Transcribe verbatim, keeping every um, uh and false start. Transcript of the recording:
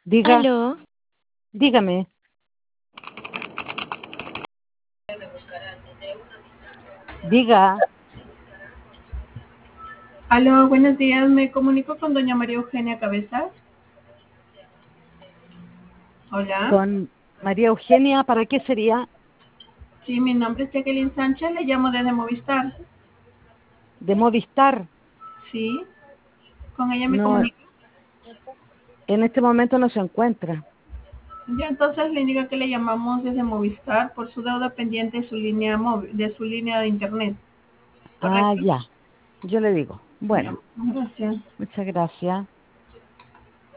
Diga, Aló. dígame. Diga, Aló, buenos días. Me comunico con doña María Eugenia Cabezas. Hola. con María Eugenia, ¿para qué sería? Sí, mi nombre es Jacqueline Sánchez. Le llamo desde Movistar. De Movistar. Sí. Con ella me No, comunico. en este momento no se encuentra. Ya entonces le indico que le llamamos desde Movistar por su deuda pendiente de su línea móvil, de su línea de internet. Ah, ¿Correcto? ya. Yo le digo. Ya. Bueno, Gracias. muchas gracias.